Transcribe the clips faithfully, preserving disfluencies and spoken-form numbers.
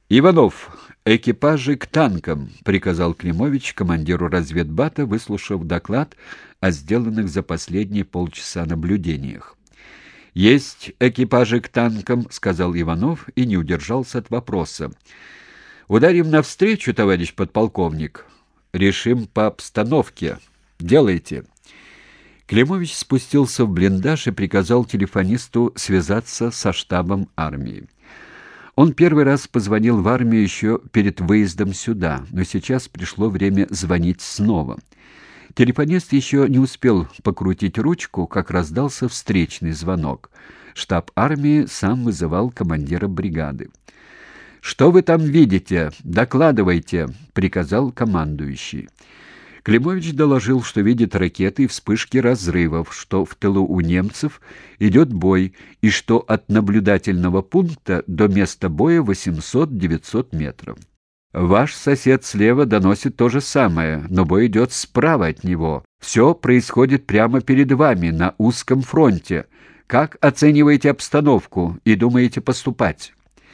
«Иванов, экипажи к танкам!» — приказал Климович командиру разведбата, выслушав доклад о сделанных за последние полчаса наблюдениях. «Есть экипажи к танкам», — сказал Иванов и не удержался от вопроса. «Ударим навстречу, товарищ подполковник. Решим по обстановке. Делайте». Климович спустился в блиндаж и приказал телефонисту связаться со штабом армии. Он первый раз позвонил в армию еще перед выездом сюда, но сейчас пришло время звонить снова. Телефонист еще не успел покрутить ручку, как раздался встречный звонок. Штаб армии сам вызывал командира бригады. «Что вы там видите? Докладывайте», — приказал командующий. Климович доложил, что видит ракеты и вспышки разрывов, что в тылу у немцев идет бой и что от наблюдательного пункта до места боя восемьсот-девятьсот метров. Ваш сосед слева доносит то же самое, но бой идет справа от него. Все происходит прямо перед вами, на узком фронте. Как оцениваете обстановку и думаете поступать?»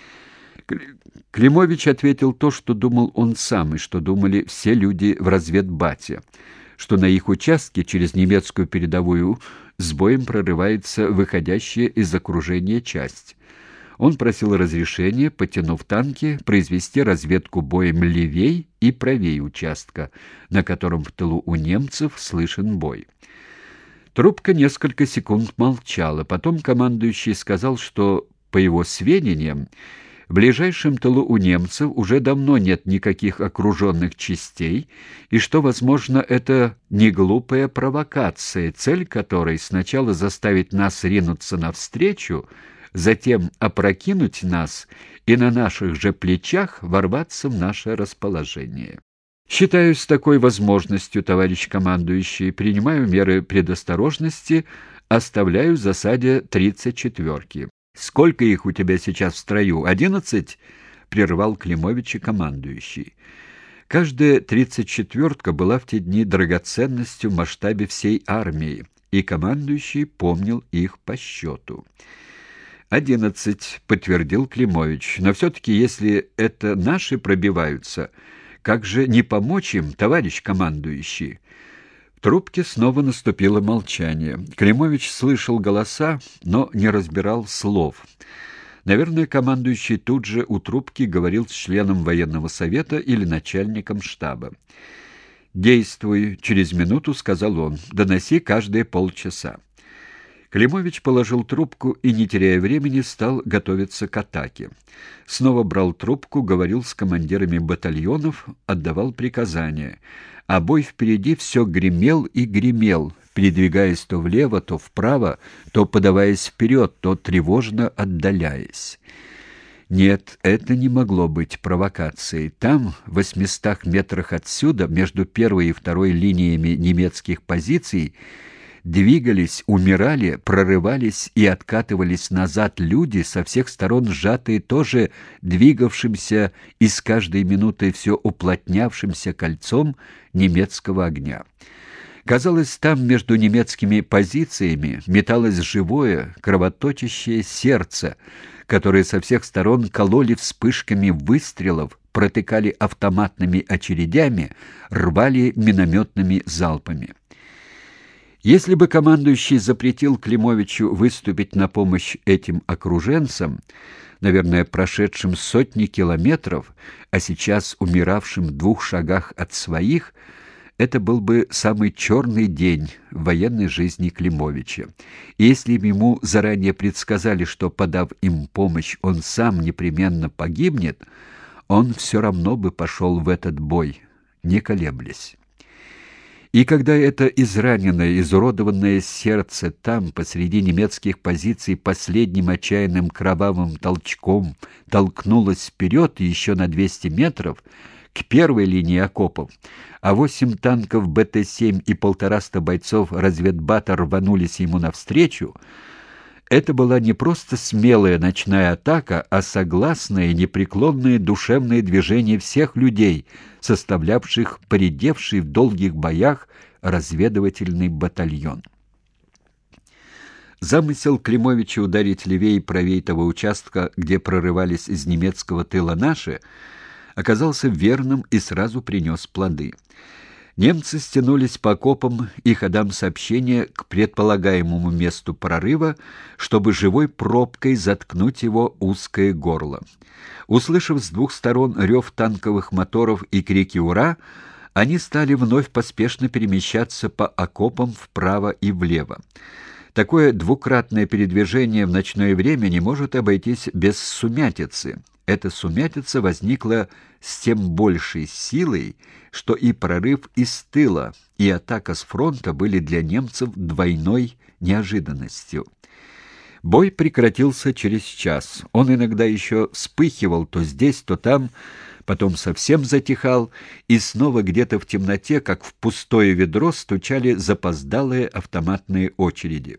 Климович ответил то, что думал он сам, и что думали все люди в разведбате, что на их участке через немецкую передовую с боем прорывается выходящая из окружения часть. Он просил разрешения, потянув танки, произвести разведку боем левей и правей участка, на котором в тылу у немцев слышен бой. Трубка несколько секунд молчала, потом командующий сказал, что, по его сведениям, в ближайшем тылу у немцев уже давно нет никаких окруженных частей, и что, возможно, это не глупая провокация, цель которой сначала заставить нас ринуться навстречу, затем опрокинуть нас и на наших же плечах ворваться в наше расположение. Считаю, с такой возможностью, товарищ командующий, принимаю меры предосторожности, оставляю в засаде тридцать четверки. «Сколько их у тебя сейчас в строю? Одиннадцать?» — прервал Климовича командующий. Каждая тридцать четвертка была в те дни драгоценностью в масштабе всей армии, и командующий помнил их по счету. «Одиннадцать», — подтвердил Климович. «Но все-таки, если это наши пробиваются, как же не помочь им, товарищ командующий?» В трубке снова наступило молчание. Климович слышал голоса, но не разбирал слов. Наверное, командующий тут же у трубки говорил с членом военного совета или начальником штаба. «Действуй», — через минуту сказал он. «Доноси каждые полчаса». Климович положил трубку и, не теряя времени, стал готовиться к атаке. Снова брал трубку, говорил с командирами батальонов, отдавал приказания. А бой впереди все гремел и гремел, передвигаясь то влево, то вправо, то подаваясь вперед, то тревожно отдаляясь. Нет, это не могло быть провокацией. Там, в восьмистах метрах отсюда, между первой и второй линиями немецких позиций, двигались, умирали, прорывались и откатывались назад люди, со всех сторон сжатые тоже двигавшимся и с каждой минутой все уплотнявшимся кольцом немецкого огня. Казалось, там между немецкими позициями металось живое, кровоточащее сердце, которое со всех сторон кололи вспышками выстрелов, протыкали автоматными очередями, рвали минометными залпами. Если бы командующий запретил Климовичу выступить на помощь этим окруженцам, наверное, прошедшим сотни километров, а сейчас умиравшим в двух шагах от своих, это был бы самый черный день в военной жизни Климовича. И если бы ему заранее предсказали, что, подав им помощь, он сам непременно погибнет, он все равно бы пошел в этот бой, не колеблясь. И когда это израненное, изуродованное сердце там, посреди немецких позиций, последним отчаянным кровавым толчком толкнулось вперед еще на двести метров, к первой линии окопов, а восемь танков Б Т семь и полтораста бойцов разведбата рванулись ему навстречу, это была не просто смелая ночная атака, а согласное и непреклонное душевное движение всех людей, составлявших поредевший в долгих боях разведывательный батальон. Замысел Климовича ударить левее и правее того участка, где прорывались из немецкого тыла наши, оказался верным и сразу принес плоды. Немцы стянулись по окопам и ходам сообщения к предполагаемому месту прорыва, чтобы живой пробкой заткнуть его узкое горло. Услышав с двух сторон рев танковых моторов и крики «Ура!», они стали вновь поспешно перемещаться по окопам вправо и влево. Такое двукратное передвижение в ночное время не может обойтись без сумятицы. Эта сумятица возникла с тем большей силой, что и прорыв из тыла, и атака с фронта были для немцев двойной неожиданностью. Бой прекратился через час. Он иногда еще вспыхивал то здесь, то там, потом совсем затихал, и снова где-то в темноте, как в пустое ведро, стучали запоздалые автоматные очереди.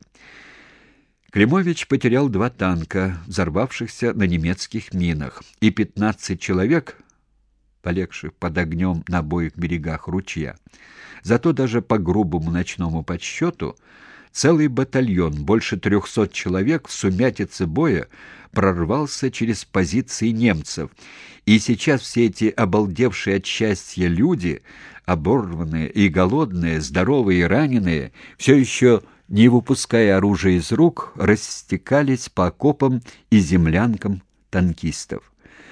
Климович потерял два танка, взорвавшихся на немецких минах, и пятнадцать человек, полегших под огнем на обоих берегах ручья. Зато даже по грубому ночному подсчету целый батальон, больше трехсот человек, в сумятице боя прорвался через позиции немцев, и сейчас все эти обалдевшие от счастья люди, оборванные и голодные, здоровые и раненые, все еще, не выпуская оружие из рук, растекались по окопам и землянкам танкистов.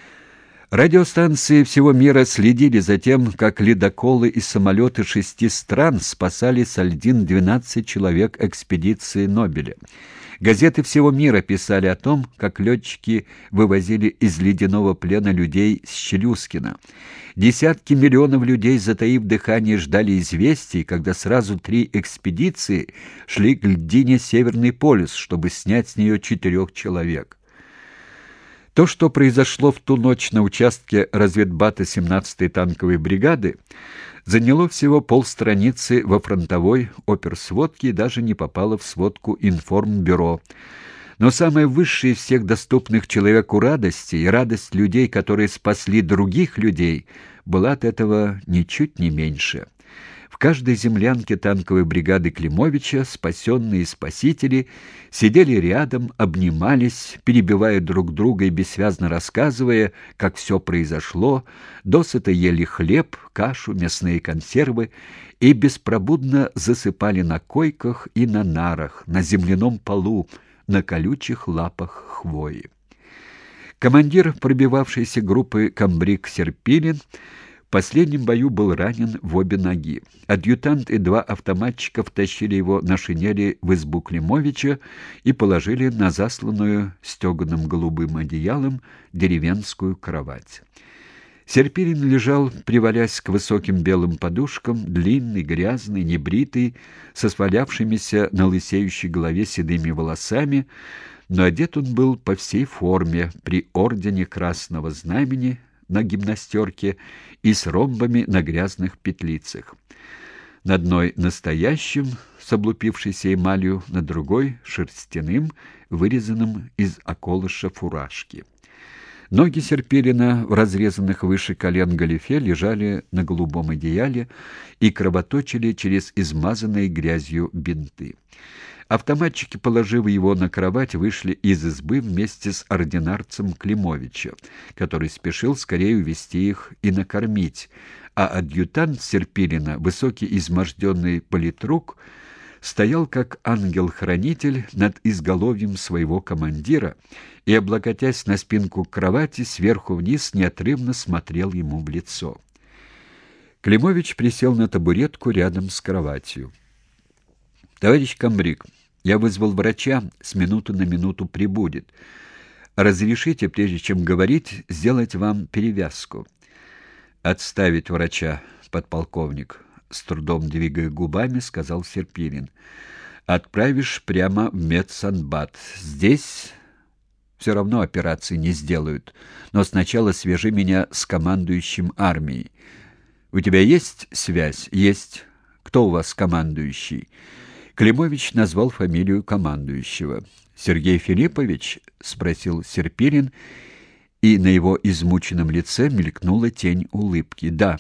Радиостанции всего мира следили за тем, как ледоколы и самолеты шести стран спасали с льдин двенадцать человек экспедиции Нобеля. Газеты всего мира писали о том, как летчики вывозили из ледяного плена людей с Челюскина. Десятки миллионов людей, затаив дыхание, ждали известий, когда сразу три экспедиции шли к льдине Северный полюс, чтобы снять с нее четырех человек. То, что произошло в ту ночь на участке разведбата семнадцатой танковой бригады, заняло всего полстраницы во фронтовой оперсводке и даже не попало в сводку информбюро. Но самая высшая из всех доступных человеку радости и радость людей, которые спасли других людей, была от этого ничуть не меньше. В каждой землянке танковой бригады Климовича спасенные спасители сидели рядом, обнимались, перебивая друг друга и бессвязно рассказывая, как все произошло, досыта ели хлеб, кашу, мясные консервы и беспробудно засыпали на койках и на нарах, на земляном полу, на колючих лапах хвои. Командир пробивавшейся группы комбриг Серпилин в последнем бою был ранен в обе ноги. Адъютант и два автоматчика втащили его на шинели в избу Климовича и положили на засланную стеганым голубым одеялом деревенскую кровать. Серпилин лежал, привалясь к высоким белым подушкам, длинный, грязный, небритый, со свалявшимися на лысеющей голове седыми волосами, но одет он был по всей форме, при ордене Красного Знамени на гимнастерке и с ромбами на грязных петлицах. На одной настоящим, с облупившейся эмалью, на другой шерстяным, вырезанным из околыша фуражки. Ноги Серпилина в разрезанных выше колен галифе лежали на голубом одеяле и кровоточили через измазанные грязью бинты. Автоматчики, положив его на кровать, вышли из избы вместе с ординарцем Климовича, который спешил скорее увести их и накормить, а адъютант Серпилина, высокий изможденный политрук, стоял как ангел-хранитель над изголовьем своего командира и, облокотясь на спинку кровати, сверху вниз неотрывно смотрел ему в лицо. Климович присел на табуретку рядом с кроватью. «Товарищ комбриг, я вызвал врача, с минуты на минуту прибудет. Разрешите, прежде чем говорить, сделать вам перевязку?» «Отставить врача, подполковник», — с трудом двигая губами, сказал Серпилин. «Отправишь прямо в медсанбат. Здесь все равно операции не сделают, но сначала свяжи меня с командующим армией. У тебя есть связь?» «Есть. Кто у вас командующий?» Климович назвал фамилию командующего. «Сергей Филиппович?» — спросил Серпилин, и на его измученном лице мелькнула тень улыбки. «Да».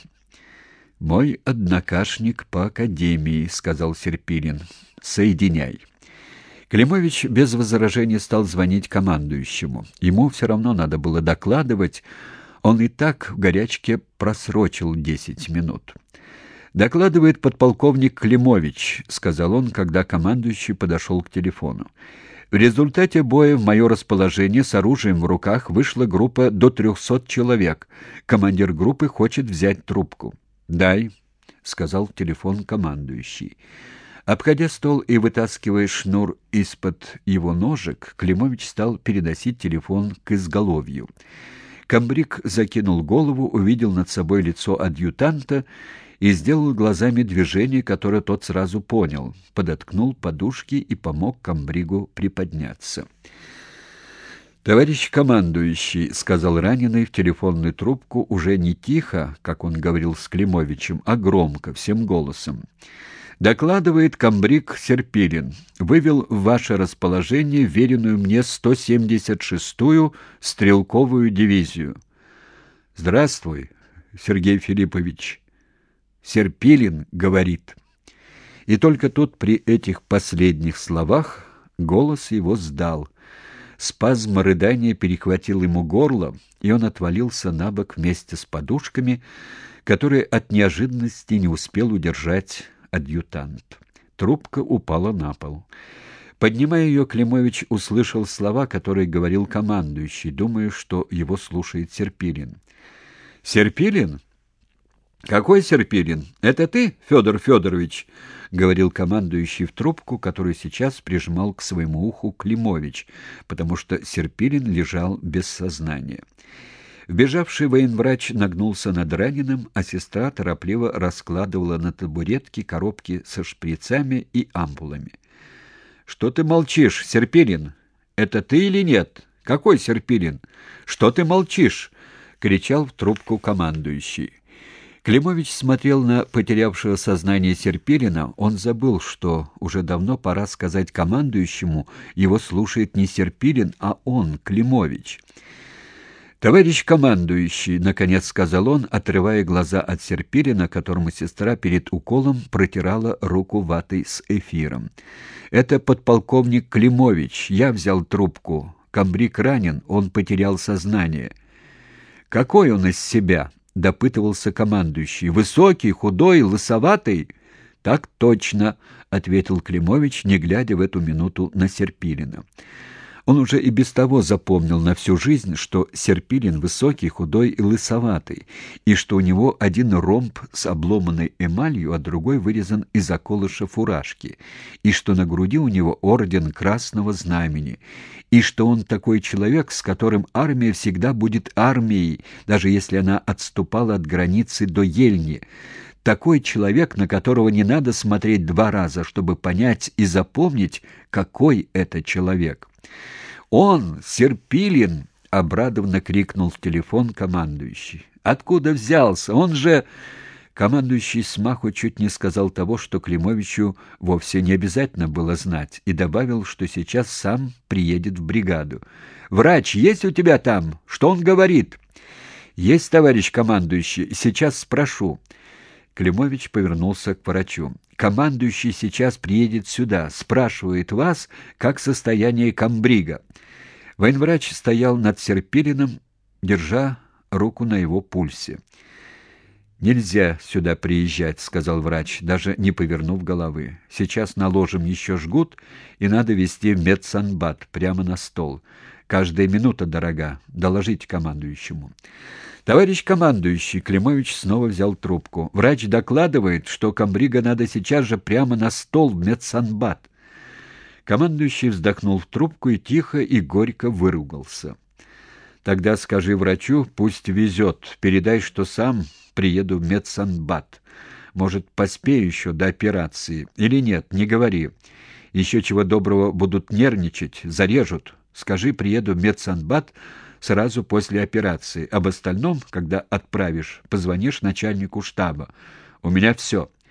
«Мой однокашник по академии», — сказал Серпилин. «Соединяй». Климович без возражений стал звонить командующему. Ему все равно надо было докладывать, он и так в горячке просрочил десять минут. «Докладывает подполковник Климович», — сказал он, когда командующий подошел к телефону. «В результате боя в мое расположение с оружием в руках вышла группа до трехсот человек. Командир группы хочет взять трубку». «Дай», — сказал в телефон командующий. Обходя стол и вытаскивая шнур из-под его ножек, Климович стал переносить телефон к изголовью. Комбриг закинул голову, увидел над собой лицо адъютанта и сделал глазами движение, которое тот сразу понял, подоткнул подушки и помог комбригу приподняться. «Товарищ командующий», — сказал раненый в телефонную трубку уже не тихо, как он говорил с Климовичем, а громко, всем голосом. «Докладывает комбриг Серпилин. Вывел в ваше расположение веренную мне сто семьдесят шестую стрелковую дивизию». «Здравствуй, Сергей Филиппович». Серпилин говорит. И только тут при этих последних словах голос его сдал. Спазм рыдания перехватил ему горло, и он отвалился на бок вместе с подушками, которые от неожиданности не успел удержать адъютант. Трубка упала на пол. Поднимая ее, Климович услышал слова, которые говорил командующий, думая, что его слушает Серпилин. «Серпилин? Какой Серпилин? Это ты, Федор Федорович?» — говорил командующий в трубку, которую сейчас прижимал к своему уху Климович, потому что Серпилин лежал без сознания. Вбежавший военврач нагнулся над раненым, а сестра торопливо раскладывала на табуретке коробки со шприцами и ампулами. «Что ты молчишь, Серпилин? Это ты или нет? Какой Серпилин? Что ты молчишь?» — кричал в трубку командующий. Климович смотрел на потерявшего сознание Серпилина. Он забыл, что уже давно пора сказать командующему, его слушает не Серпилин, а он, Климович. «Товарищ командующий», — наконец сказал он, отрывая глаза от Серпилина, которому сестра перед уколом протирала руку ватой с эфиром. «Это подполковник Климович. Я взял трубку. Комбриг ранен, он потерял сознание». «Какой он из себя?» — допытывался командующий. «Высокий, худой, лысоватый?» «Так точно», — ответил Климович, не глядя в эту минуту на Серпилина. Он уже и без того запомнил на всю жизнь, что Серпилин высокий, худой и лысоватый, и что у него один ромб с обломанной эмалью, а другой вырезан из околыша фуражки, и что на груди у него орден Красного Знамени, и что он такой человек, с которым армия всегда будет армией, даже если она отступала от границы до Ельни. Такой человек, на которого не надо смотреть два раза, чтобы понять и запомнить, какой это человек. «Он, Серпилин!» — обрадованно крикнул в телефон командующий. «Откуда взялся? Он же...» Командующий смаху чуть не сказал того, что Климовичу вовсе не обязательно было знать, и добавил, что сейчас сам приедет в бригаду. «Врач есть у тебя там? Что он говорит?» «Есть, товарищ командующий. Сейчас спрошу». Климович повернулся к врачу. «Командующий сейчас приедет сюда, спрашивает вас, как состояние комбрига». Военврач стоял над Серпилиным, держа руку на его пульсе. «Нельзя сюда приезжать», — сказал врач, даже не повернув головы. «Сейчас наложим еще жгут, и надо везти в медсанбат, прямо на стол. Каждая минута дорога. Доложите командующему». «Товарищ командующий», — Климович снова взял трубку. «Врач докладывает, что комбрига надо сейчас же прямо на стол в медсанбат». Командующий вздохнул в трубку и тихо и горько выругался. «Тогда скажи врачу, пусть везет. Передай, что сам приеду в медсанбат. Может, поспею еще до операции. Или нет, не говори. Еще чего доброго будут нервничать, зарежут. Скажи, приеду в медсанбат сразу после операции. Об остальном, когда отправишь, позвонишь начальнику штаба. У меня все».